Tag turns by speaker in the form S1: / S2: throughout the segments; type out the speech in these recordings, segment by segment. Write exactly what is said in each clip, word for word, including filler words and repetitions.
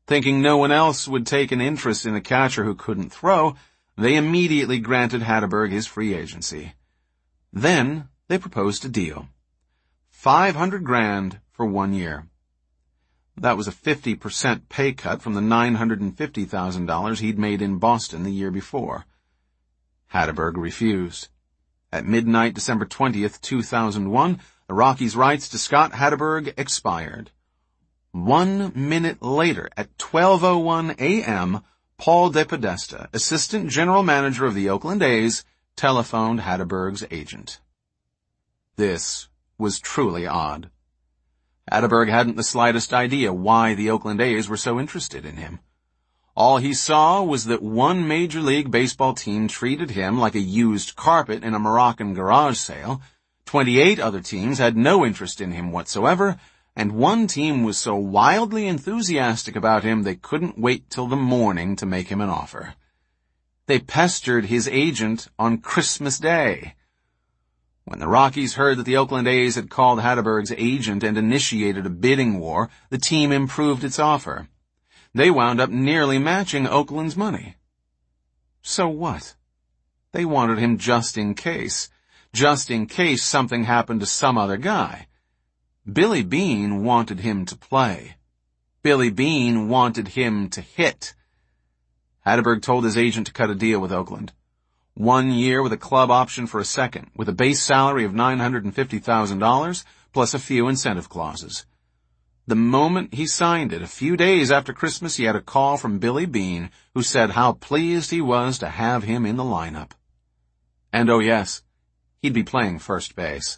S1: Thinking no one else would take an interest in a catcher who couldn't throw, they immediately granted Hatteberg his free agency. Then they proposed a deal. Five hundred grand for one year. That was a fifty percent pay cut from the nine hundred fifty thousand dollars he'd made in Boston the year before. Hatteberg refused. At midnight, December twentieth, two thousand one, the Rockies' rights to Scott Hatteberg expired. One minute later, at twelve oh one a.m., Paul DePodesta, assistant general manager of the Oakland A's, telephoned Hatteberg's agent. This was truly odd. Hatteberg hadn't the slightest idea why the Oakland A's were so interested in him. All he saw was that one Major League Baseball team treated him like a used carpet in a Moroccan garage sale, twenty-eight other teams had no interest in him whatsoever, and one team was so wildly enthusiastic about him they couldn't wait till the morning to make him an offer. They pestered his agent on Christmas Day. When the Rockies heard that the Oakland A's had called Hatteberg's agent and initiated a bidding war, the team improved its offer. They wound up nearly matching Oakland's money. So what? They wanted him just in case. Just in case something happened to some other guy. Billy Beane wanted him to play. Billy Beane wanted him to hit. Hatteberg told his agent to cut a deal with Oakland. One year with a club option for a second, with a base salary of nine hundred fifty thousand dollars, plus a few incentive clauses. The moment he signed it, a few days after Christmas, he had a call from Billy Beane, who said how pleased he was to have him in the lineup. And oh yes, he'd be playing first base.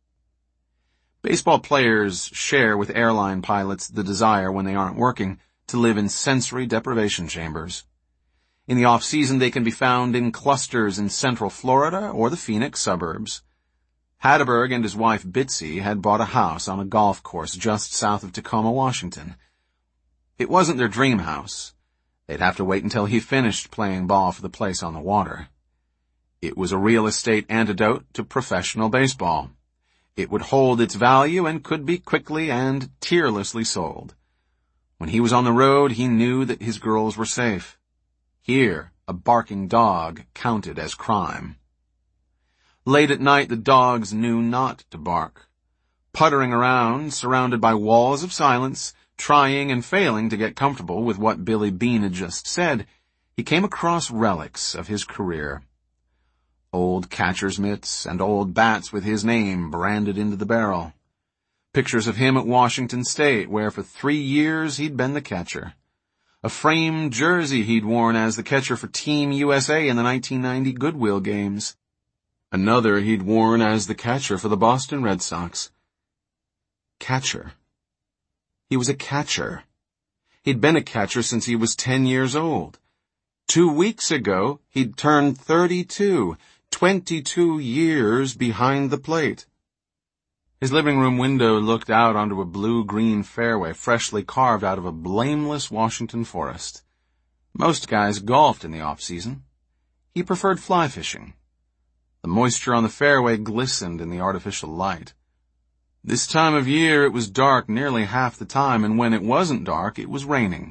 S1: Baseball players share with airline pilots the desire, when they aren't working, to live in sensory deprivation chambers. In the off-season, they can be found in clusters in central Florida or the Phoenix suburbs. Hatteberg and his wife Bitsy had bought a house on a golf course just south of Tacoma, Washington. It wasn't their dream house. They'd have to wait until he finished playing ball for the place on the water. It was a real estate antidote to professional baseball. It would hold its value and could be quickly and tearlessly sold. When he was on the road, he knew that his girls were safe. Here, a barking dog counted as crime. Late at night, the dogs knew not to bark. Puttering around, surrounded by walls of silence, trying and failing to get comfortable with what Billy Beane had just said, he came across relics of his career. Old catcher's mitts and old bats with his name branded into the barrel. Pictures of him at Washington State, where for three years he'd been the catcher. A framed jersey he'd worn as the catcher for Team U S A in the nineteen ninety Goodwill Games. Another he'd worn as the catcher for the Boston Red Sox. Catcher. He was a catcher. He'd been a catcher since he was ten years old. Two weeks ago, he'd turned thirty-two, twenty-two years behind the plate. His living room window looked out onto a blue-green fairway freshly carved out of a blameless Washington forest. Most guys golfed in the off-season. He preferred fly fishing. The moisture on the fairway glistened in the artificial light. This time of year it was dark nearly half the time, and when it wasn't dark, it was raining.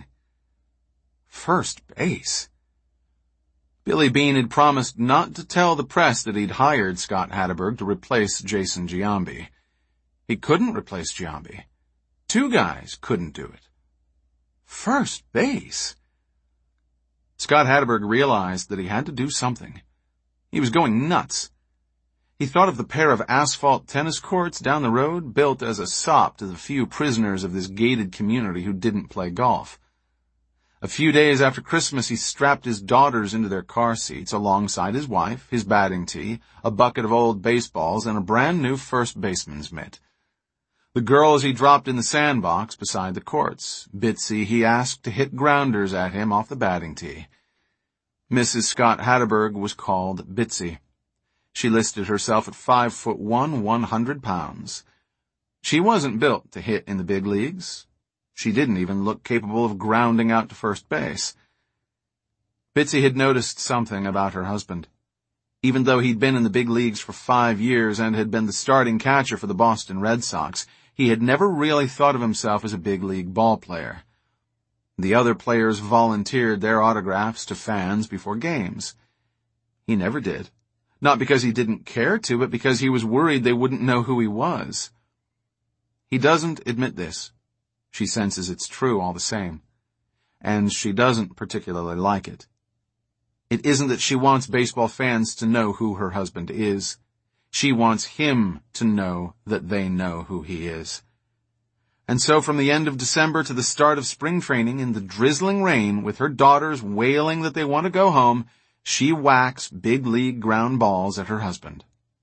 S1: First base. Billy Beane had promised not to tell the press that he'd hired Scott Hatteberg to replace Jason Giambi. He couldn't replace Giambi. Two guys couldn't do it. First base. Scott Hatteberg realized that he had to do something. He was going nuts. He thought of the pair of asphalt tennis courts down the road, built as a sop to the few prisoners of this gated community who didn't play golf. A few days after Christmas, he strapped his daughters into their car seats alongside his wife, his batting tee, a bucket of old baseballs, and a brand new first baseman's mitt. The girls he dropped in the sandbox beside the courts. Bitsy he asked to hit grounders at him off the batting tee. Missus Scott Hatteberg was called Bitsy. She listed herself at five foot one, one hundred pounds. She wasn't built to hit in the big leagues. She didn't even look capable of grounding out to first base. Bitsy had noticed something about her husband. Even though he'd been in the big leagues for five years and had been the starting catcher for the Boston Red Sox, he had never really thought of himself as a big league ball player. The other players volunteered their autographs to fans before games. He never did. Not because he didn't care to, but because he was worried they wouldn't know who he was. He doesn't admit this. She senses it's true all the same. And she doesn't particularly like it. It isn't that she wants baseball fans to know who her husband is. She wants him to know that they know who he is. And so from the end of December to the start of spring training in the drizzling rain, with her daughters wailing that they want to go home, she whacks big league ground balls at her husband.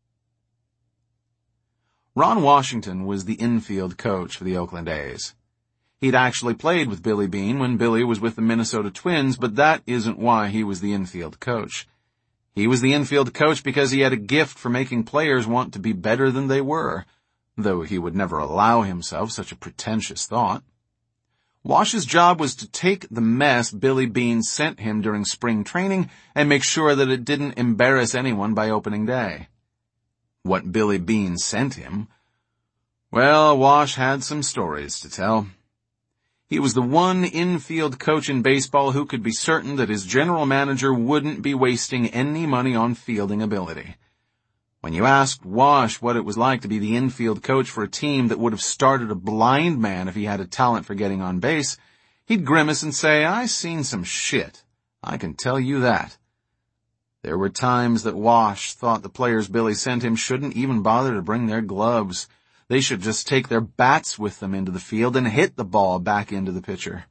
S1: Ron Washington was the infield coach for the Oakland A's. He'd actually played with Billy Beane when Billy was with the Minnesota Twins, but that isn't why he was the infield coach. He was the infield coach because he had a gift for making players want to be better than they were, though he would never allow himself such a pretentious thought. Wash's job was to take the mess Billy Beane sent him during spring training and make sure that it didn't embarrass anyone by opening day. What Billy Beane sent him? Well, Wash had some stories to tell. He was the one infield coach in baseball who could be certain that his general manager wouldn't be wasting any money on fielding ability. When you asked Wash what it was like to be the infield coach for a team that would have started a blind man if he had a talent for getting on base, he'd grimace and say, "I seen some shit. I can tell you that." There were times that Wash thought the players Billy sent him shouldn't even bother to bring their gloves. They should just take their bats with them into the field and hit the ball back into the pitcher.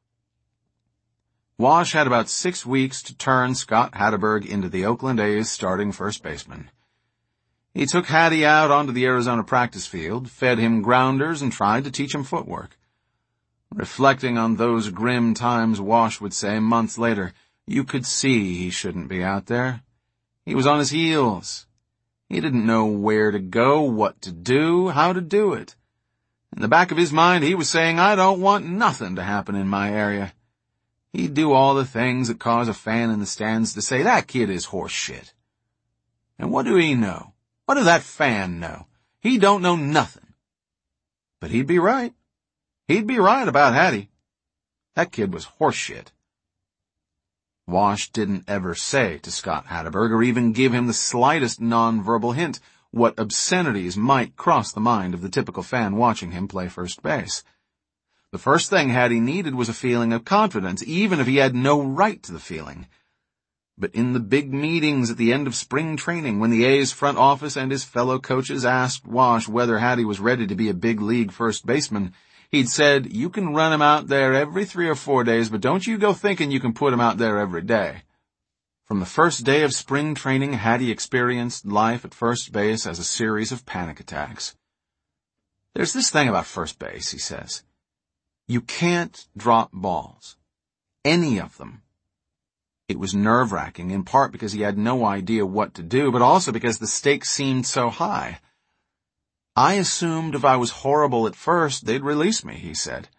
S1: Wash had about six weeks to turn Scott Hatteberg into the Oakland A's starting first baseman. He took Hattie out onto the Arizona practice field, fed him grounders, and tried to teach him footwork. Reflecting on those grim times, Wash would say months later, you could see he shouldn't be out there. He was on his heels. He didn't know where to go, what to do, how to do it. In the back of his mind, he was saying, I don't want nothing to happen in my area. He'd do all the things that cause a fan in the stands to say, that kid is horse shit. And what do he know? What does that fan know? He don't know nothing. But he'd be right. He'd be right about Hattie. That kid was horse shit. Wash didn't ever say to Scott Hatteberg or even give him the slightest nonverbal hint what obscenities might cross the mind of the typical fan watching him play first base. The first thing Hattie needed was a feeling of confidence, even if he had no right to the feeling. But in the big meetings at the end of spring training, when the A's front office and his fellow coaches asked Wash whether Hattie was ready to be a big league first baseman, he'd said, you can run him out there every three or four days, but don't you go thinking you can put him out there every day. From the first day of spring training, Hattie experienced life at first base as a series of panic attacks. There's this thing about first base, he says. You can't drop balls. Any of them. It was nerve-wracking, in part because he had no idea what to do, but also because the stakes seemed so high. I assumed if I was horrible at first, they'd release me, he said.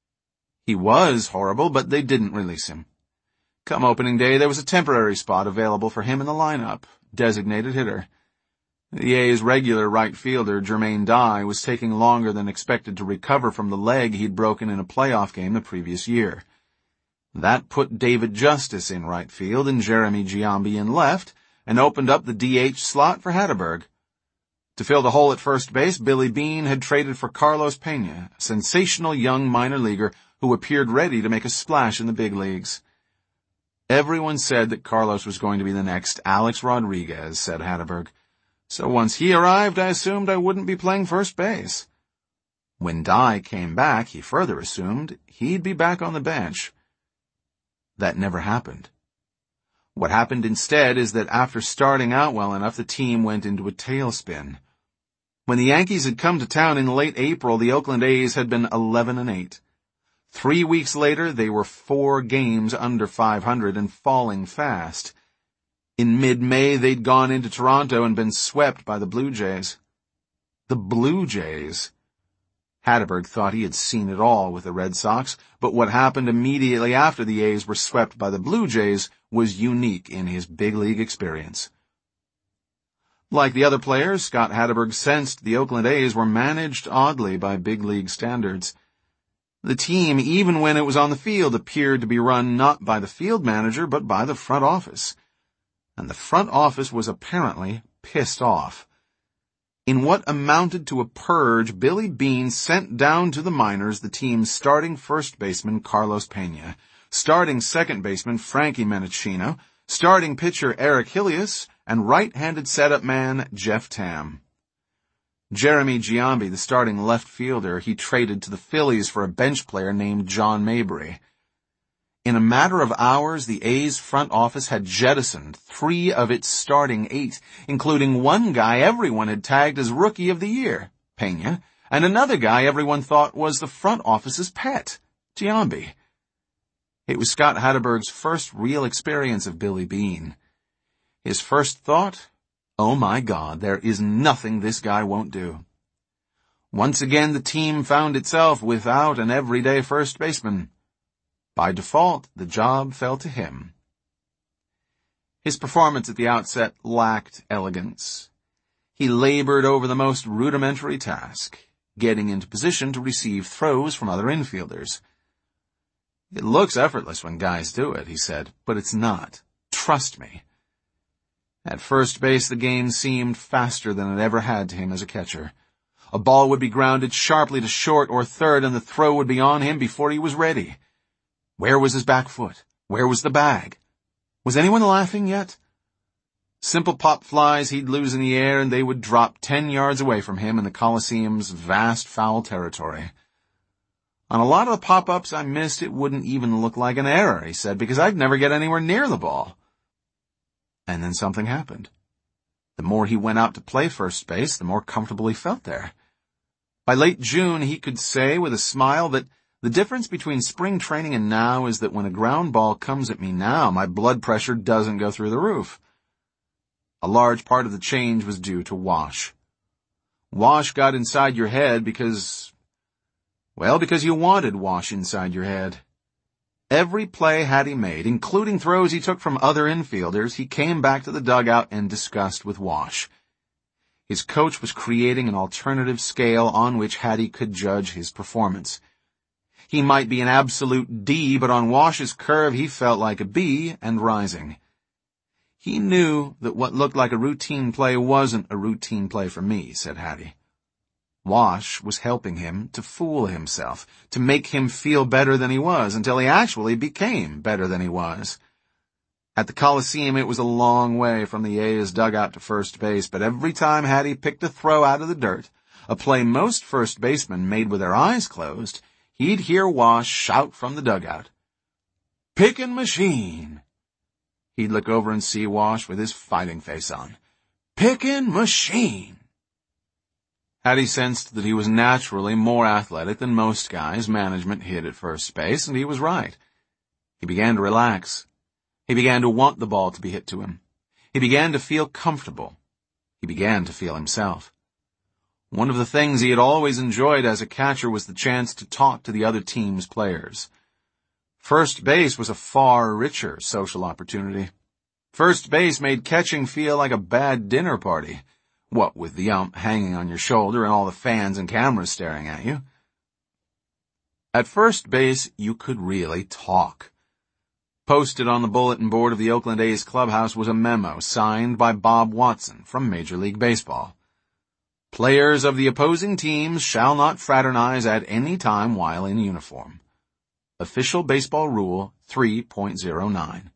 S1: He was horrible, but they didn't release him. Come opening day, there was a temporary spot available for him in the lineup, designated hitter. The A's regular right fielder, Jermaine Dye, was taking longer than expected to recover from the leg he'd broken in a playoff game the previous year. That put David Justice in right field and Jeremy Giambi in left, and opened up the D H slot for Hatteberg. To fill the hole at first base, Billy Beane had traded for Carlos Pena, a sensational young minor leaguer who appeared ready to make a splash in the big leagues. Everyone said that Carlos was going to be the next Alex Rodriguez, said Hatteberg. So once he arrived, I assumed I wouldn't be playing first base. When Dye came back, he further assumed he'd be back on the bench. That never happened. What happened instead is that after starting out well enough, the team went into a tailspin. When the Yankees had come to town in late April, the Oakland A's had been eleven and eight. Three weeks later, they were four games under five hundred and falling fast. In mid-May, they'd gone into Toronto and been swept by the Blue Jays. The Blue Jays. Hatteberg thought he had seen it all with the Red Sox, but what happened immediately after the A's were swept by the Blue Jays was unique in his big league experience. Like the other players, Scott Hatteberg sensed the Oakland A's were managed oddly by big league standards. The team, even when it was on the field, appeared to be run not by the field manager, but by the front office. And the front office was apparently pissed off. In what amounted to a purge, Billy Beane sent down to the minors the team's starting first baseman Carlos Pena, starting second baseman Frankie Menechino, starting pitcher Eric Hilius, and right-handed setup man Jeff Tam. Jeremy Giambi, the starting left fielder, he traded to the Phillies for a bench player named John Mabry. In a matter of hours, the A's front office had jettisoned three of its starting eight, including one guy everyone had tagged as Rookie of the Year, Pena, and another guy everyone thought was the front office's pet, Giambi. It was Scott Hatteberg's first real experience of Billy Beane. His first thought, oh my God, there is nothing this guy won't do. Once again, the team found itself without an everyday first baseman. By default, the job fell to him. His performance at the outset lacked elegance. He labored over the most rudimentary task, getting into position to receive throws from other infielders. It looks effortless when guys do it, he said, but it's not. Trust me. At first base, the game seemed faster than it ever had to him as a catcher. A ball would be grounded sharply to short or third, and the throw would be on him before he was ready. Where was his back foot? Where was the bag? Was anyone laughing yet? Simple pop flies he'd lose in the air, and they would drop ten yards away from him in the Coliseum's vast foul territory. On a lot of the pop-ups I missed, it wouldn't even look like an error, he said, because I'd never get anywhere near the ball. And then something happened. The more he went out to play first base, the more comfortable he felt there. By late June, he could say with a smile that the difference between spring training and now is that when a ground ball comes at me now, my blood pressure doesn't go through the roof. A large part of the change was due to Wash. Wash got inside your head because, well, because you wanted Wash inside your head. Every play Hattie made, including throws he took from other infielders, he came back to the dugout and discussed with Wash. His coach was creating an alternative scale on which Hattie could judge his performance. He might be an absolute D, but on Wash's curve he felt like a B and rising. He knew that what looked like a routine play wasn't a routine play for me, said Hattie. Wash was helping him to fool himself, to make him feel better than he was, until he actually became better than he was. At the Coliseum, it was a long way from the A's dugout to first base, but every time Hattie picked a throw out of the dirt, a play most first basemen made with their eyes closed, he'd hear Wash shout from the dugout, "Pickin' machine!" He'd look over and see Wash with his fighting face on. "Pickin' machine!" Hattie sensed that he was naturally more athletic than most guys management hit at first base, and he was right. He began to relax. He began to want the ball to be hit to him. He began to feel comfortable. He began to feel himself. One of the things he had always enjoyed as a catcher was the chance to talk to the other team's players. First base was a far richer social opportunity. First base made catching feel like a bad dinner party. What with the ump hanging on your shoulder and all the fans and cameras staring at you. At first base, you could really talk. Posted on the bulletin board of the Oakland A's clubhouse was a memo signed by Bob Watson from Major League Baseball. Players of the opposing teams shall not fraternize at any time while in uniform. Official Baseball Rule three point oh nine.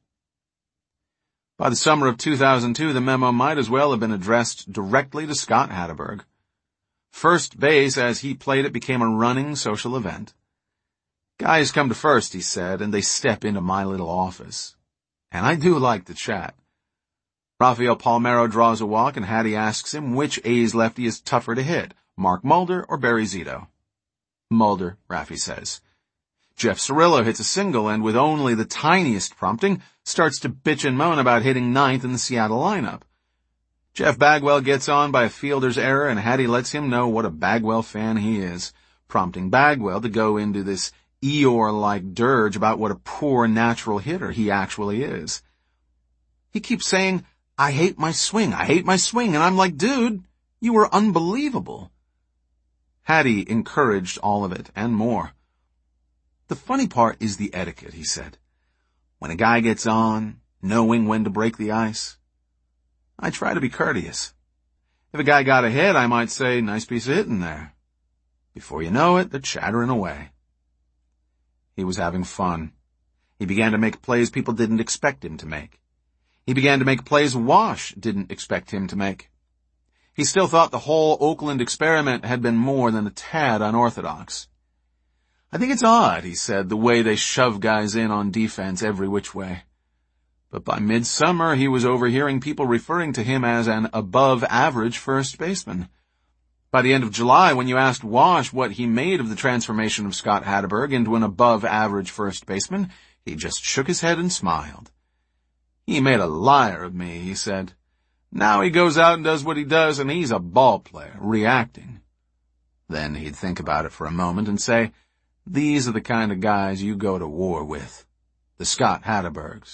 S1: By the summer of two thousand two, the memo might as well have been addressed directly to Scott Hatteberg. First base, as he played it, became a running social event. Guys come to first, he said, and they step into my little office. And I do like to chat. Rafael Palmeiro draws a walk, and Hattie asks him which A's lefty is tougher to hit, Mark Mulder or Barry Zito. Mulder, Raffy says. Jeff Cirillo hits a single and, with only the tiniest prompting, starts to bitch and moan about hitting ninth in the Seattle lineup. Jeff Bagwell gets on by a fielder's error, and Hattie lets him know what a Bagwell fan he is, prompting Bagwell to go into this Eeyore-like dirge about what a poor natural hitter he actually is. He keeps saying, "I hate my swing, I hate my swing," and I'm like, dude, you were unbelievable. Hattie encouraged all of it and more. The funny part is the etiquette, he said. When a guy gets on, knowing when to break the ice. I try to be courteous. If a guy got ahead, I might say, nice piece of hitting there. Before you know it, they're chattering away. He was having fun. He began to make plays people didn't expect him to make. He began to make plays Wash didn't expect him to make. He still thought the whole Oakland experiment had been more than a tad unorthodox. I think it's odd, he said, the way they shove guys in on defense every which way. But by midsummer, he was overhearing people referring to him as an above-average first baseman. By the end of July, when you asked Wash what he made of the transformation of Scott Hatteberg into an above-average first baseman, he just shook his head and smiled. He made a liar of me, he said. Now he goes out and does what he does, and he's a ball player, reacting. Then he'd think about it for a moment and say, these are the kind of guys you go to war with. The Scott Hattebergs.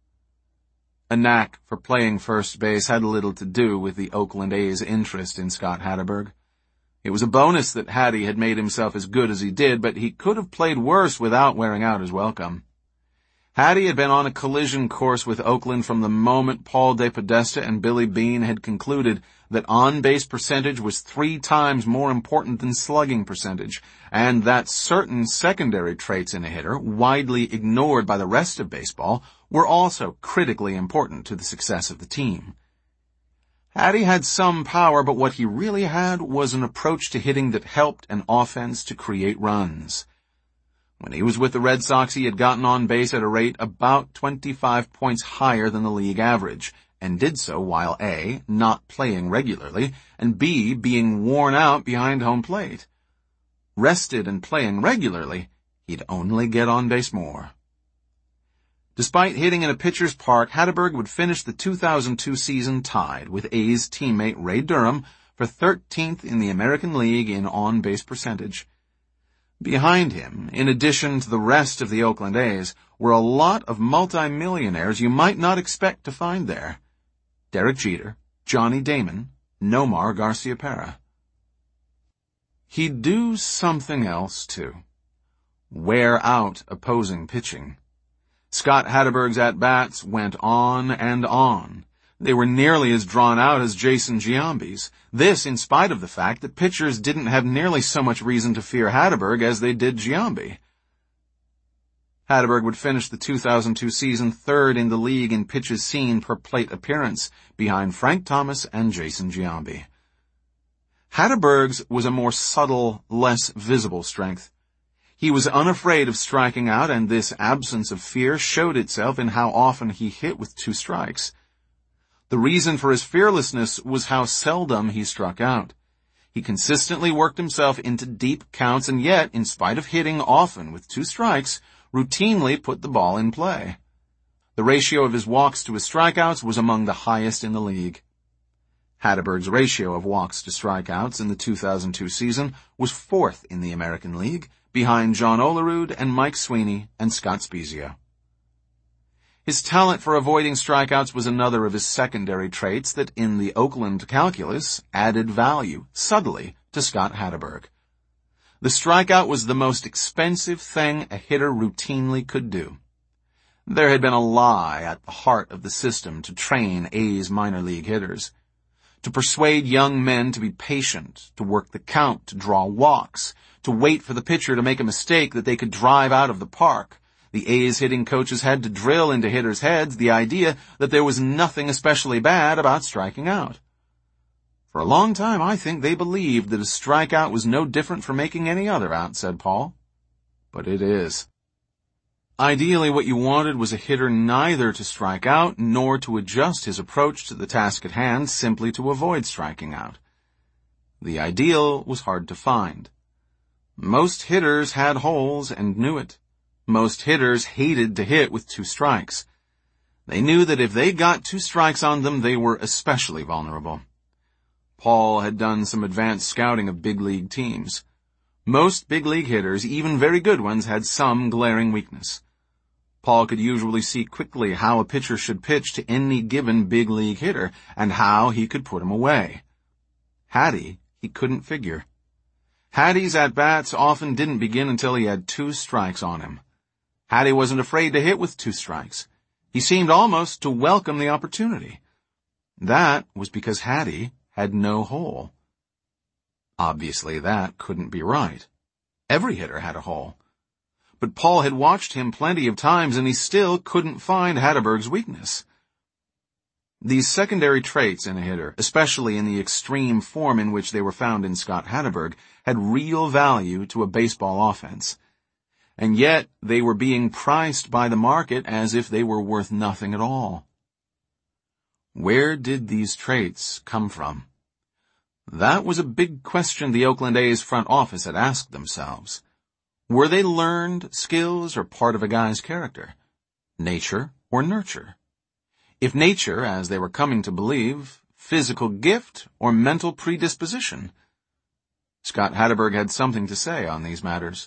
S1: A knack for playing first base had little to do with the Oakland A's interest in Scott Hatteberg. It was a bonus that Hattie had made himself as good as he did, but he could have played worse without wearing out his welcome. Hattie had been on a collision course with Oakland from the moment Paul DePodesta and Billy Beane had concluded that on-base percentage was three times more important than slugging percentage, and that certain secondary traits in a hitter, widely ignored by the rest of baseball, were also critically important to the success of the team. Hattie had some power, but what he really had was an approach to hitting that helped an offense to create runs. When he was with the Red Sox, he had gotten on base at a rate about twenty-five points higher than the league average, and did so while A, not playing regularly, and B, being worn out behind home plate. Rested and playing regularly, he'd only get on base more. Despite hitting in a pitcher's park, Hatteberg would finish the two thousand two season tied with A's teammate Ray Durham for thirteenth in the American League in on-base percentage. Behind him, in addition to the rest of the Oakland A's, were a lot of multimillionaires you might not expect to find there. Derek Jeter, Johnny Damon, Nomar Garciaparra. He'd do something else, too. Wear out opposing pitching. Scott Hatteberg's at-bats went on and on. They were nearly as drawn out as Jason Giambi's. This in spite of the fact that pitchers didn't have nearly so much reason to fear Hatteberg as they did Giambi. Hatteberg would finish the two thousand two season third in the league in pitches seen per plate appearance, behind Frank Thomas and Jason Giambi. Hatteberg's was a more subtle, less visible strength. He was unafraid of striking out, and this absence of fear showed itself in how often he hit with two strikes. The reason for his fearlessness was how seldom he struck out. He consistently worked himself into deep counts, and yet, in spite of hitting often with two strikes, routinely put the ball in play. The ratio of his walks to his strikeouts was among the highest in the league. Hatteberg's ratio of walks to strikeouts in the two thousand two season was fourth in the American League, behind John Olerud and Mike Sweeney and Scott Spezia. His talent for avoiding strikeouts was another of his secondary traits that, in the Oakland calculus, added value, subtly, to Scott Hatteberg. The strikeout was the most expensive thing a hitter routinely could do. There had been a lie at the heart of the system to train A's minor league hitters. To persuade young men to be patient, to work the count, to draw walks, to wait for the pitcher to make a mistake that they could drive out of the park. The A's hitting coaches had to drill into hitters' heads the idea that there was nothing especially bad about striking out. For a long time, I think they believed that a strikeout was no different from making any other out, said Paul. But it is. Ideally, what you wanted was a hitter neither to strike out nor to adjust his approach to the task at hand simply to avoid striking out. The ideal was hard to find. Most hitters had holes and knew it. Most hitters hated to hit with two strikes. They knew that if they got two strikes on them, they were especially vulnerable. Paul had done some advanced scouting of big league teams. Most big league hitters, even very good ones, had some glaring weakness. Paul could usually see quickly how a pitcher should pitch to any given big league hitter and how he could put him away. Hattie, he couldn't figure. Hattie's at-bats often didn't begin until he had two strikes on him. Hattie wasn't afraid to hit with two strikes. He seemed almost to welcome the opportunity. That was because Hattie had no hole. Obviously, that couldn't be right. Every hitter had a hole. But Paul had watched him plenty of times, and he still couldn't find Hatteberg's weakness. These secondary traits in a hitter, especially in the extreme form in which they were found in Scott Hatteberg, had real value to a baseball offense. And yet they were being priced by the market as if they were worth nothing at all. Where did these traits come from? That was a big question the Oakland A's front office had asked themselves. Were they learned skills or part of a guy's character? Nature or nurture? If nature, as they were coming to believe, physical gift or mental predisposition? Scott Hatteberg had something to say on these matters.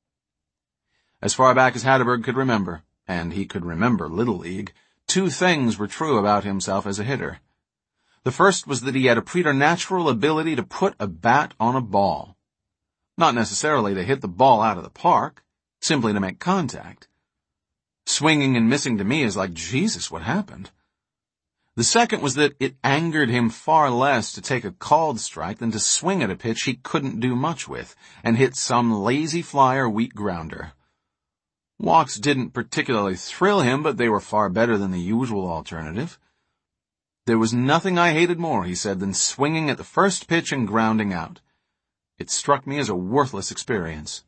S1: As far back as Hatteberg could remember, and he could remember Little League, two things were true about himself as a hitter. The first was that he had a preternatural ability to put a bat on a ball. Not necessarily to hit the ball out of the park, simply to make contact. Swinging and missing to me is like, Jesus, what happened? The second was that it angered him far less to take a called strike than to swing at a pitch he couldn't do much with and hit some lazy fly or weak grounder. Walks didn't particularly thrill him, but they were far better than the usual alternative. There was nothing I hated more, he said, than swinging at the first pitch and grounding out. It struck me as a worthless experience.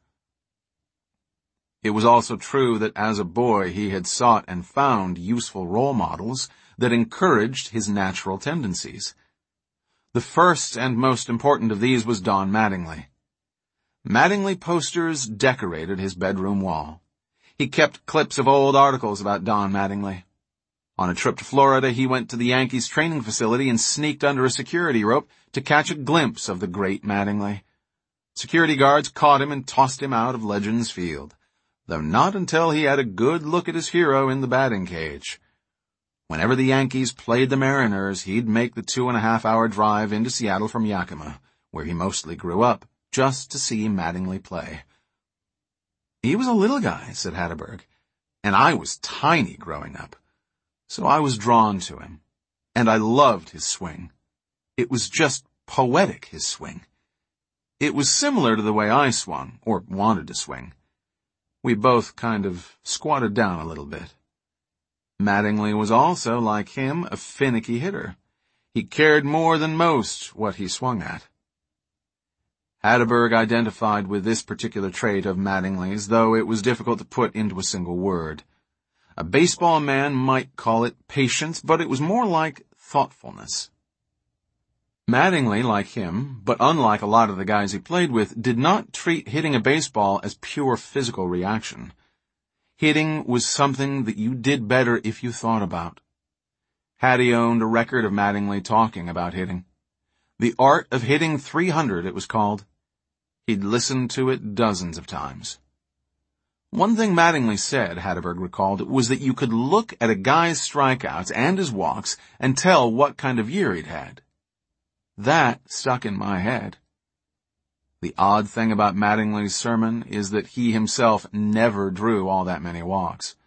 S1: It was also true that as a boy he had sought and found useful role models that encouraged his natural tendencies. The first and most important of these was Don Mattingly. Mattingly posters decorated his bedroom wall. He kept clips of old articles about Don Mattingly. On a trip to Florida, he went to the Yankees training facility and sneaked under a security rope to catch a glimpse of the great Mattingly. Security guards caught him and tossed him out of Legends Field, though not until he had a good look at his hero in the batting cage. Whenever the Yankees played the Mariners, he'd make the two-and-a-half-hour drive into Seattle from Yakima, where he mostly grew up, just to see Mattingly play. He was a little guy, said Hatteberg, and I was tiny growing up. So I was drawn to him, and I loved his swing. It was just poetic, his swing. It was similar to the way I swung, or wanted to swing. We both kind of squatted down a little bit. Mattingly was also, like him, a finicky hitter. He cared more than most what he swung at. Hatteberg identified with this particular trait of Mattingly's, though it was difficult to put into a single word. A baseball man might call it patience, but it was more like thoughtfulness. Mattingly, like him, but unlike a lot of the guys he played with, did not treat hitting a baseball as pure physical reaction. Hitting was something that you did better if you thought about. Hattie owned a record of Mattingly talking about hitting. The Art of Hitting three hundred, it was called. He'd listened to it dozens of times. One thing Mattingly said, Hatteberg recalled, was that you could look at a guy's strikeouts and his walks and tell what kind of year he'd had. That stuck in my head. The odd thing about Mattingly's sermon is that he himself never drew all that many walks.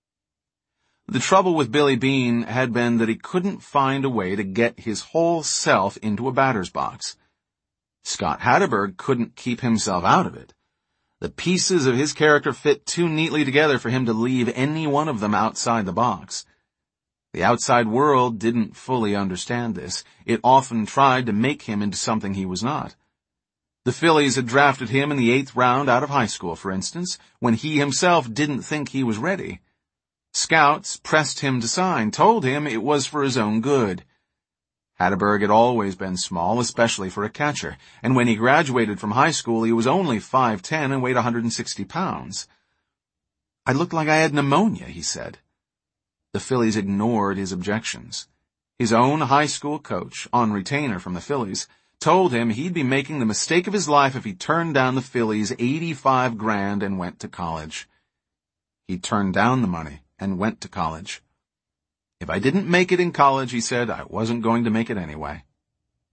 S1: The trouble with Billy Beane had been that he couldn't find a way to get his whole self into a batter's box. Scott Hatteberg couldn't keep himself out of it. The pieces of his character fit too neatly together for him to leave any one of them outside the box. The outside world didn't fully understand this. It often tried to make him into something he was not. The Phillies had drafted him in the eighth round out of high school, for instance, when he himself didn't think he was ready. Scouts pressed him to sign, told him it was for his own good. Hatteberg had always been small, especially for a catcher, and when he graduated from high school he was only five ten and weighed one hundred sixty pounds. I looked like I had pneumonia, he said. The Phillies ignored his objections. His own high school coach, on retainer from the Phillies, told him he'd be making the mistake of his life if he turned down the Phillies' eighty-five grand and went to college. He turned down the money and went to college. If I didn't make it in college, he said, I wasn't going to make it anyway.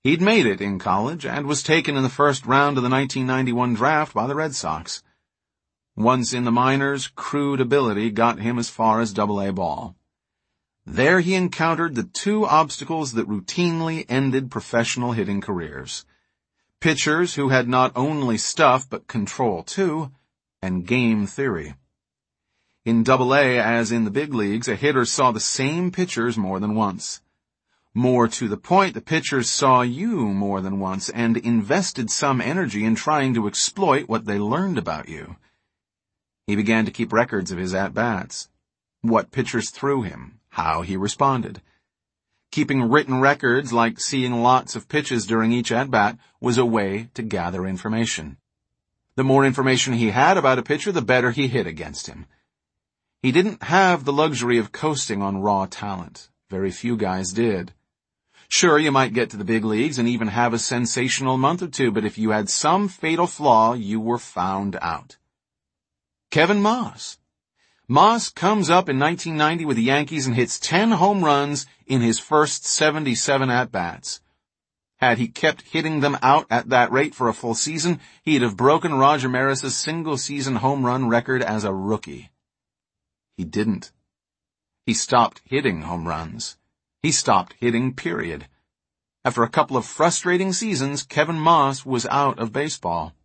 S1: He'd made it in college and was taken in the first round of the nineteen ninety-one draft by the Red Sox. Once in the minors, crude ability got him as far as double A ball. There he encountered the two obstacles that routinely ended professional hitting careers. Pitchers who had not only stuff but control too, and game theory. In double A, as in the big leagues, a hitter saw the same pitchers more than once. More to the point, the pitchers saw you more than once and invested some energy in trying to exploit what they learned about you. He began to keep records of his at-bats, what pitchers threw him, how he responded. Keeping written records, like seeing lots of pitches during each at-bat, was a way to gather information. The more information he had about a pitcher, the better he hit against him. He didn't have the luxury of coasting on raw talent. Very few guys did. Sure, you might get to the big leagues and even have a sensational month or two, but if you had some fatal flaw, you were found out. Kevin Maas. Maas comes up in nineteen ninety with the Yankees and hits ten home runs in his first seventy-seven at-bats. Had he kept hitting them out at that rate for a full season, he'd have broken Roger Maris's single-season home run record as a rookie. He didn't. He stopped hitting home runs. He stopped hitting, period. After a couple of frustrating seasons, Kevin Maas was out of baseball.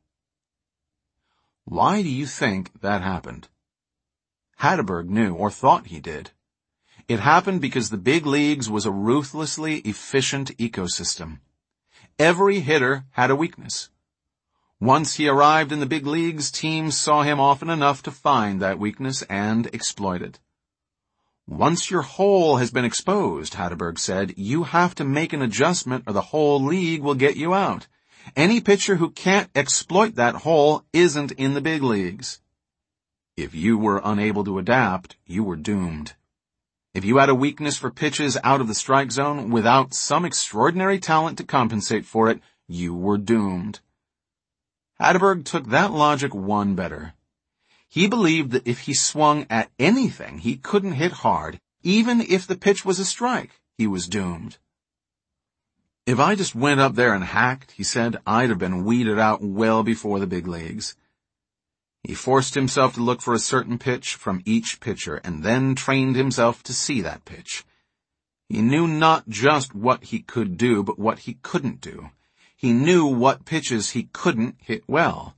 S1: Why do you think that happened? Hatteberg knew, or thought he did. It happened because the big leagues was a ruthlessly efficient ecosystem. Every hitter had a weakness. Once he arrived in the big leagues, teams saw him often enough to find that weakness and exploit it. Once your hole has been exposed, Hatteberg said, you have to make an adjustment or the whole league will get you out. Any pitcher who can't exploit that hole isn't in the big leagues. If you were unable to adapt, you were doomed. If you had a weakness for pitches out of the strike zone without some extraordinary talent to compensate for it, you were doomed. Hatteberg took that logic one better. He believed that if he swung at anything he couldn't hit hard, even if the pitch was a strike, he was doomed. If I just went up there and hacked, he said, I'd have been weeded out well before the big leagues. He forced himself to look for a certain pitch from each pitcher and then trained himself to see that pitch. He knew not just what he could do, but what he couldn't do. He knew what pitches he couldn't hit well.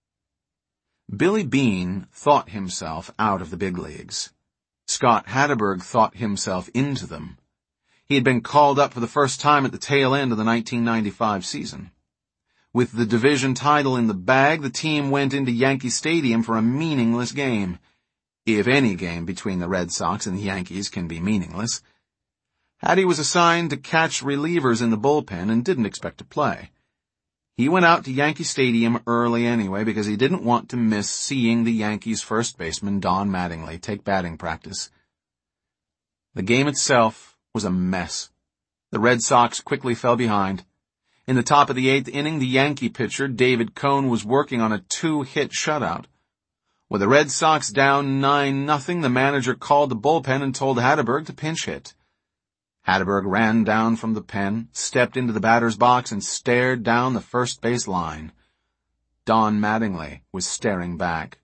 S1: Billy Beane thought himself out of the big leagues. Scott Hatteberg thought himself into them. He had been called up for the first time at the tail end of the nineteen ninety-five season. With the division title in the bag, the team went into Yankee Stadium for a meaningless game. If any game between the Red Sox and the Yankees can be meaningless. Hattie was assigned to catch relievers in the bullpen and didn't expect to play. He went out to Yankee Stadium early anyway because he didn't want to miss seeing the Yankees' first baseman, Don Mattingly, take batting practice. The game itself was a mess. The Red Sox quickly fell behind. In the top of the eighth inning, the Yankee pitcher, David Cone, was working on a two-hit shutout. With the Red Sox down nine nothing, the manager called the bullpen and told Hatteberg to pinch hit. Hatteberg ran down from the pen, stepped into the batter's box, and stared down the first base line. Don Mattingly was staring back.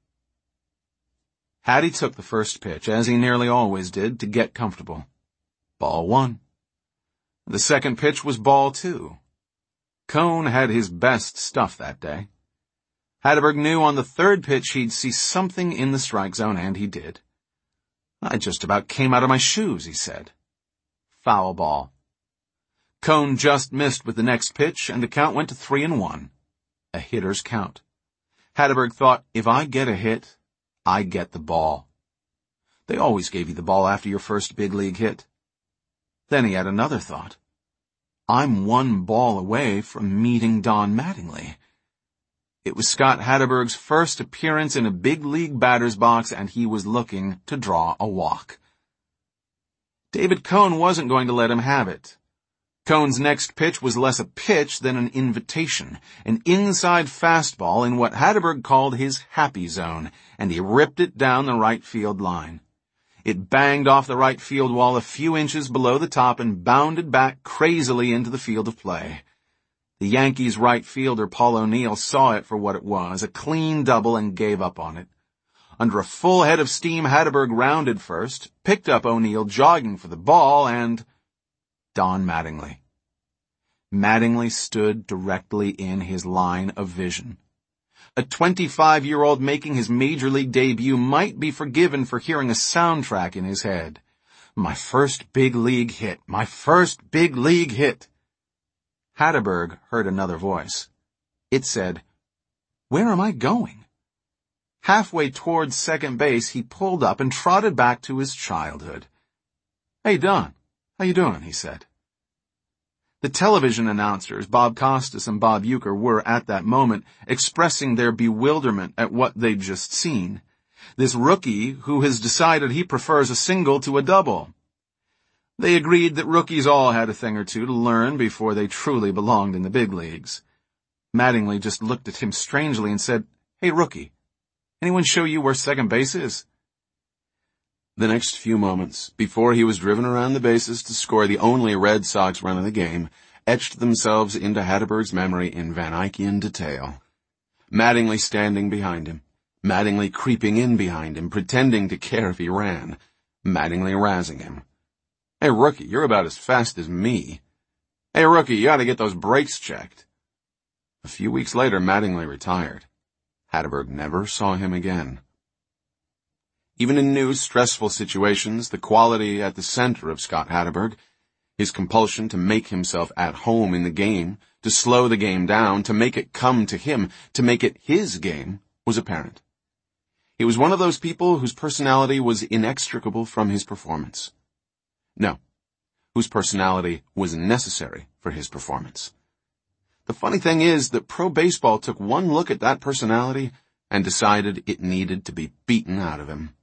S1: Hattie took the first pitch, as he nearly always did, to get comfortable. Ball one. The second pitch was ball two. Cone had his best stuff that day. Hatteberg knew on the third pitch he'd see something in the strike zone, and he did. I just about came out of my shoes, he said. Foul ball. Cone just missed with the next pitch, and the count went to three and one. A hitter's count. Hatteberg thought, if I get a hit, I get the ball. They always gave you the ball after your first big league hit. Then he had another thought. I'm one ball away from meeting Don Mattingly. It was Scott Hatteberg's first appearance in a big league batter's box, and he was looking to draw a walk. David Cone wasn't going to let him have it. Cone's next pitch was less a pitch than an invitation, an inside fastball in what Hatteberg called his happy zone, and he ripped it down the right field line. It banged off the right field wall a few inches below the top and bounded back crazily into the field of play. The Yankees' right fielder Paul O'Neill saw it for what it was, a clean double, and gave up on it. Under a full head of steam, Hatteberg rounded first, picked up O'Neill jogging for the ball, and Don Mattingly. Mattingly stood directly in his line of vision. A twenty-five-year-old making his major league debut might be forgiven for hearing a soundtrack in his head. My first big league hit, my first big league hit. Hatteberg heard another voice. It said, "Where am I going?" Halfway towards second base, he pulled up and trotted back to his childhood. "Hey, Don, how you doing?" he said. The television announcers, Bob Costas and Bob Uecker, were, at that moment, expressing their bewilderment at what they'd just seen. This rookie who has decided he prefers a single to a double. They agreed that rookies all had a thing or two to learn before they truly belonged in the big leagues. Mattingly just looked at him strangely and said, "Hey, rookie, anyone show you where second base is?" The next few moments, before he was driven around the bases to score the only Red Sox run of the game, etched themselves into Hatteberg's memory in Van Eyckian detail. Mattingly standing behind him, Mattingly creeping in behind him, pretending to care if he ran, Mattingly razzing him. "Hey, rookie, you're about as fast as me. Hey, rookie, you ought to get those brakes checked." A few weeks later, Mattingly retired. Hatteberg never saw him again. Even in new, stressful situations, the quality at the center of Scott Hatteberg, his compulsion to make himself at home in the game, to slow the game down, to make it come to him, to make it his game, was apparent. He was one of those people whose personality was inextricable from his performance. No, whose personality was necessary for his performance. The funny thing is that pro baseball took one look at that personality and decided it needed to be beaten out of him.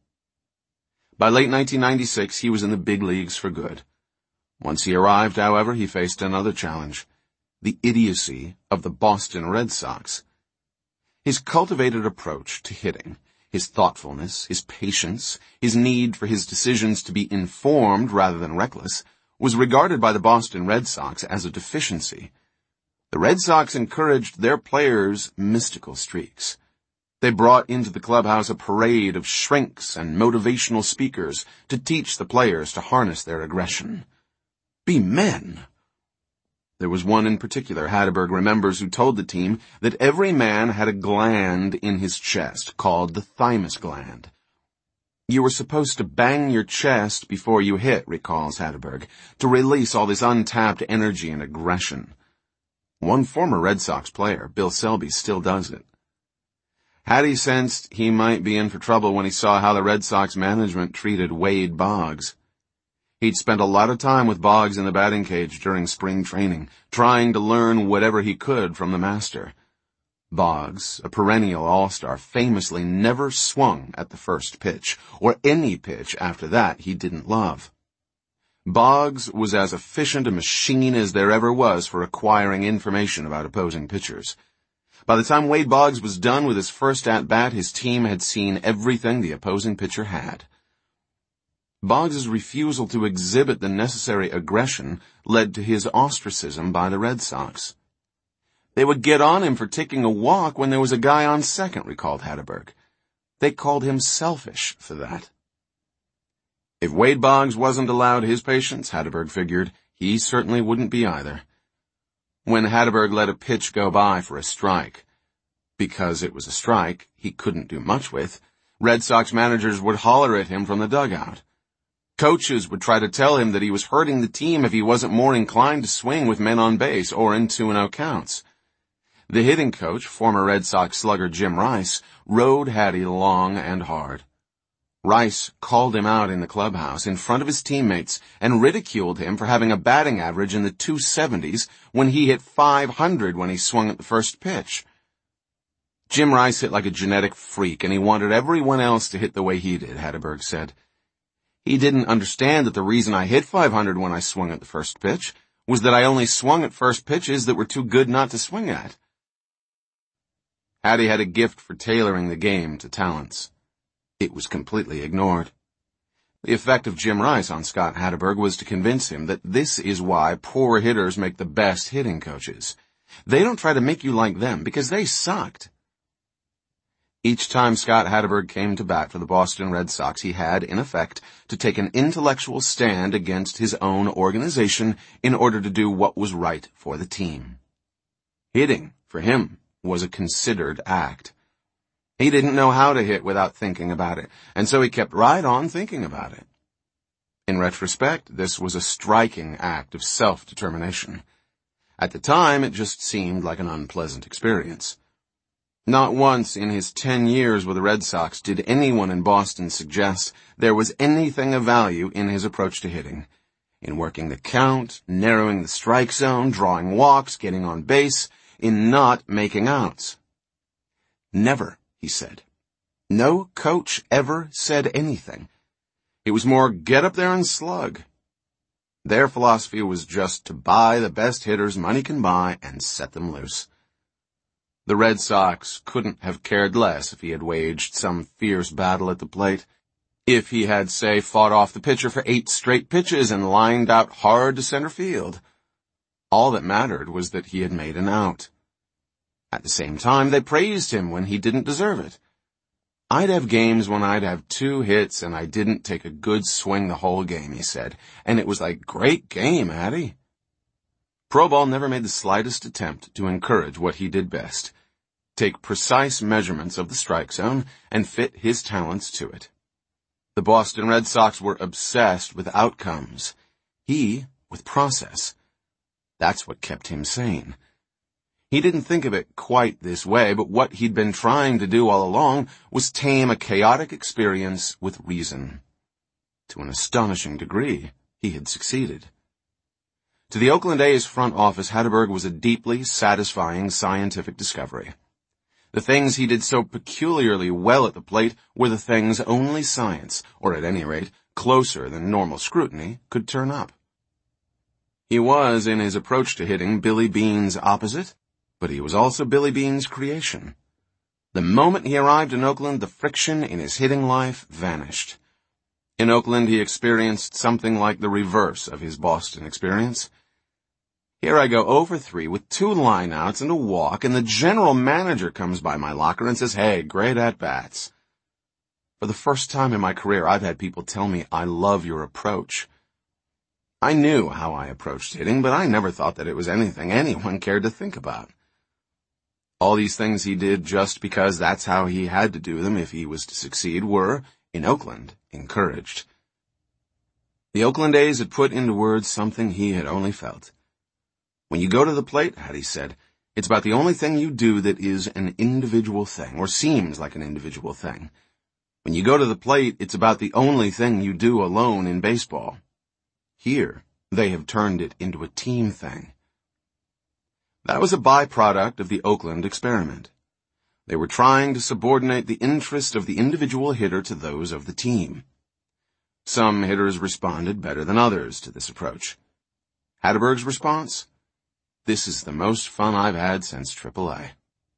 S1: By late nineteen ninety-six, he was in the big leagues for good. Once he arrived, however, he faced another challenge, the idiocy of the Boston Red Sox. His cultivated approach to hitting, his thoughtfulness, his patience, his need for his decisions to be informed rather than reckless, was regarded by the Boston Red Sox as a deficiency. The Red Sox encouraged their players' mystical streaks. They brought into the clubhouse a parade of shrinks and motivational speakers to teach the players to harness their aggression. Be men. There was one in particular Hatteberg remembers who told the team that every man had a gland in his chest called the thymus gland. You were supposed to bang your chest before you hit, recalls Hatteberg, to release all this untapped energy and aggression. One former Red Sox player, Bill Selby, still does it. Hattie sensed he might be in for trouble when he saw how the Red Sox management treated Wade Boggs. He'd spent a lot of time with Boggs in the batting cage during spring training, trying to learn whatever he could from the master. Boggs, a perennial all-star, famously never swung at the first pitch, or any pitch after that he didn't love. Boggs was as efficient a machine as there ever was for acquiring information about opposing pitchers. By the time Wade Boggs was done with his first at-bat, his team had seen everything the opposing pitcher had. Boggs's refusal to exhibit the necessary aggression led to his ostracism by the Red Sox. They would get on him for taking a walk when there was a guy on second, recalled Hatteberg. They called him selfish for that. If Wade Boggs wasn't allowed his patience, Hatteberg figured, he certainly wouldn't be either. When Hatteberg let a pitch go by for a strike, because it was a strike he couldn't do much with, Red Sox managers would holler at him from the dugout. Coaches would try to tell him that he was hurting the team if he wasn't more inclined to swing with men on base or in two and oh counts. The hitting coach, former Red Sox slugger Jim Rice, rode Hattie long and hard. Rice called him out in the clubhouse in front of his teammates and ridiculed him for having a batting average in the two seventies when he hit five hundred when he swung at the first pitch. Jim Rice hit like a genetic freak, and he wanted everyone else to hit the way he did, Hatteberg said. He didn't understand that the reason I hit five hundred when I swung at the first pitch was that I only swung at first pitches that were too good not to swing at. Hattie had a gift for tailoring the game to talents. It was completely ignored. The effect of Jim Rice on Scott Hatteberg was to convince him that this is why poor hitters make the best hitting coaches. They don't try to make you like them because they sucked. Each time Scott Hatteberg came to bat for the Boston Red Sox, he had, in effect, to take an intellectual stand against his own organization in order to do what was right for the team. Hitting, for him, was a considered act. He didn't know how to hit without thinking about it, and so he kept right on thinking about it. In retrospect, this was a striking act of self-determination. At the time, it just seemed like an unpleasant experience. Not once in his ten years with the Red Sox did anyone in Boston suggest there was anything of value in his approach to hitting. In working the count, narrowing the strike zone, drawing walks, getting on base, in not making outs. Never, he said. No coach ever said anything. It was more get up there and slug. Their philosophy was just to buy the best hitters money can buy and set them loose. The Red Sox couldn't have cared less if he had waged some fierce battle at the plate. If he had, say, fought off the pitcher for eight straight pitches and lined out hard to center field. All that mattered was that he had made an out. At the same time, they praised him when he didn't deserve it. I'd have games when I'd have two hits and I didn't take a good swing the whole game, he said, and it was like, great game, Hattie. Pro Ball never made the slightest attempt to encourage what he did best. Take precise measurements of the strike zone and fit his talents to it. The Boston Red Sox were obsessed with outcomes. He with process. That's what kept him sane. He didn't think of it quite this way, but what he'd been trying to do all along was tame a chaotic experience with reason. To an astonishing degree, he had succeeded. To the Oakland A's front office, Hatteberg was a deeply satisfying scientific discovery. The things he did so peculiarly well at the plate were the things only science, or at any rate, closer than normal scrutiny, could turn up. He was, in his approach to hitting, Billy Beane's opposite, but he was also Billy Beane's creation. The moment he arrived in Oakland, the friction in his hitting life vanished. In Oakland, he experienced something like the reverse of his Boston experience. Here I go oh for three with two lineouts and a walk, and the general manager comes by my locker and says, hey, great at-bats. For the first time in my career, I've had people tell me, I love your approach. I knew how I approached hitting, but I never thought that it was anything anyone cared to think about. All these things he did just because that's how he had to do them if he was to succeed were, in Oakland, encouraged. The Oakland A's had put into words something he had only felt. When you go to the plate, Hattie said, it's about the only thing you do that is an individual thing, or seems like an individual thing. When you go to the plate, it's about the only thing you do alone in baseball. Here, they have turned it into a team thing. That was a byproduct of the Oakland experiment. They were trying to subordinate the interest of the individual hitter to those of the team. Some hitters responded better than others to this approach. Hatteberg's response? This is the most fun I've had since triple A.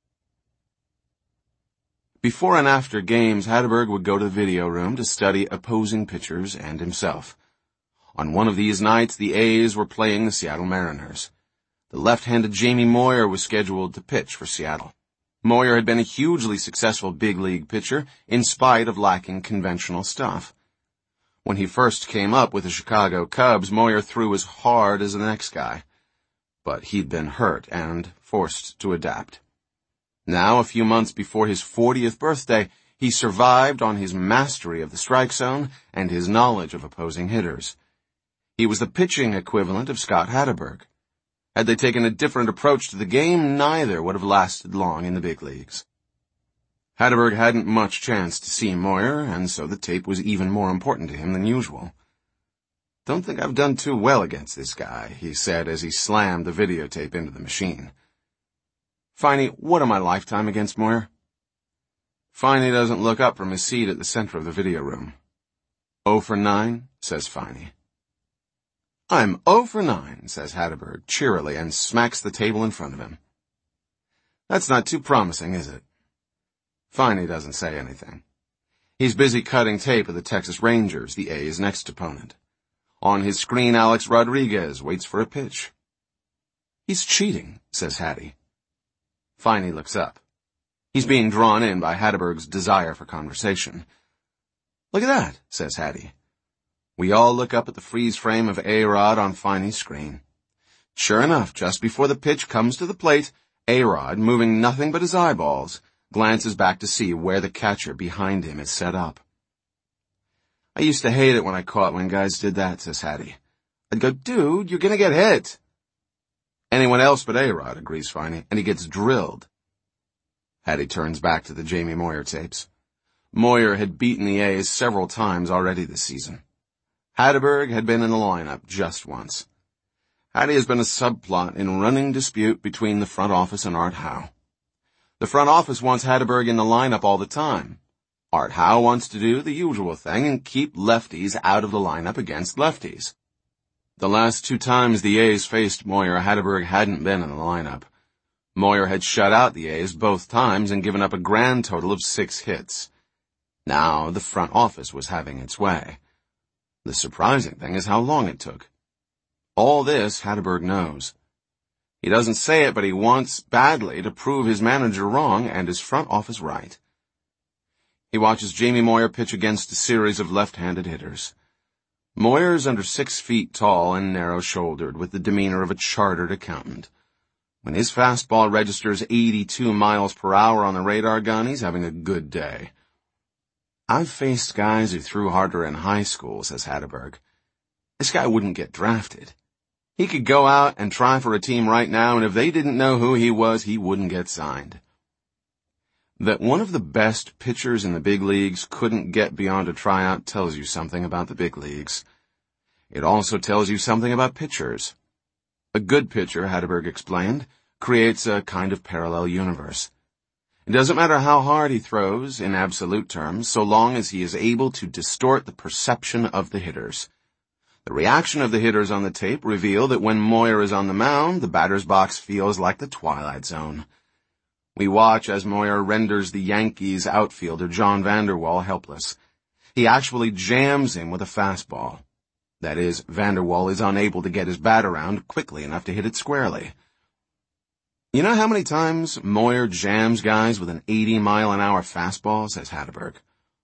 S1: Before and after games, Hatteberg would go to the video room to study opposing pitchers and himself. On one of these nights, the A's were playing the Seattle Mariners. The left-handed Jamie Moyer was scheduled to pitch for Seattle. Moyer had been a hugely successful big league pitcher in spite of lacking conventional stuff. When he first came up with the Chicago Cubs, Moyer threw as hard as the next guy. But he'd been hurt and forced to adapt. Now, a few months before his fortieth birthday, he survived on his mastery of the strike zone and his knowledge of opposing hitters. He was the pitching equivalent of Scott Hatteberg. Had they taken a different approach to the game, neither would have lasted long in the big leagues. Hatteberg hadn't much chance to see Moyer, and so the tape was even more important to him than usual. Don't think I've done too well against this guy, he said as he slammed the videotape into the machine. Finey, what am I lifetime against Moyer? Finey doesn't look up from his seat at the center of the video room. Oh for nine, says Finey. I'm oh for nine, says Hatteberg cheerily and smacks the table in front of him. That's not too promising, is it? Finey doesn't say anything. He's busy cutting tape of the Texas Rangers, the A's next opponent. On his screen, Alex Rodriguez waits for a pitch. He's cheating, says Hattie. Finey looks up. He's being drawn in by Hatteberg's desire for conversation. Look at that, says Hattie. We all look up at the freeze frame of A-Rod on Finey's screen. Sure enough, just before the pitch comes to the plate, A-Rod, moving nothing but his eyeballs, glances back to see where the catcher behind him is set up. I used to hate it when I caught when guys did that, says Hattie. I'd go, dude, you're gonna get hit. Anyone else but A-Rod, agrees Finey, and he gets drilled. Hattie turns back to the Jamie Moyer tapes. Moyer had beaten the A's several times already this season. Hatteberg had been in the lineup just once. Hattie has been a subplot in running dispute between the front office and Art Howe. The front office wants Hatteberg in the lineup all the time. Art Howe wants to do the usual thing and keep lefties out of the lineup against lefties. The last two times the A's faced Moyer, Hatteberg hadn't been in the lineup. Moyer had shut out the A's both times and given up a grand total of six hits. Now the front office was having its way. The surprising thing is how long it took. All this Hatteberg knows. He doesn't say it, but he wants badly to prove his manager wrong and his front office right. He watches Jamie Moyer pitch against a series of left-handed hitters. Moyer's under six feet tall and narrow-shouldered, with the demeanor of a chartered accountant. When his fastball registers eighty-two miles per hour on the radar gun, he's having a good day. I've faced guys who threw harder in high school, says Hatteberg. This guy wouldn't get drafted. He could go out and try for a team right now, and if they didn't know who he was, he wouldn't get signed. That one of the best pitchers in the big leagues couldn't get beyond a tryout tells you something about the big leagues. It also tells you something about pitchers. A good pitcher, Hatteberg explained, creates a kind of parallel universe. It doesn't matter how hard he throws, in absolute terms, so long as he is able to distort the perception of the hitters. The reaction of the hitters on the tape reveal that when Moyer is on the mound, the batter's box feels like the Twilight Zone. We watch as Moyer renders the Yankees outfielder John Vanderwall helpless. He actually jams him with a fastball. That is, Vanderwall is unable to get his bat around quickly enough to hit it squarely. You know how many times Moyer jams guys with an eighty mile an hour fastball, says Hatteberg.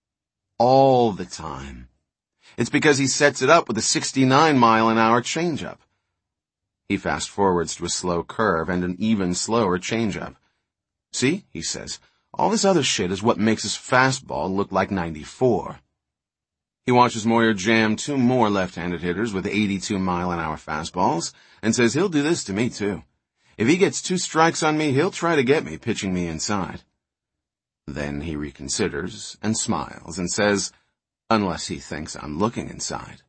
S1: All the time. It's because he sets it up with a sixty-nine mile an hour changeup. He fast forwards to a slow curve and an even slower changeup. See, he says, all this other shit is what makes his fastball look like ninety-four. He watches Moyer jam two more left-handed hitters with eighty-two mile an hour fastballs and says he'll do this to me too. If he gets two strikes on me, he'll try to get me pitching me inside. Then he reconsiders and smiles and says, unless he thinks I'm looking inside.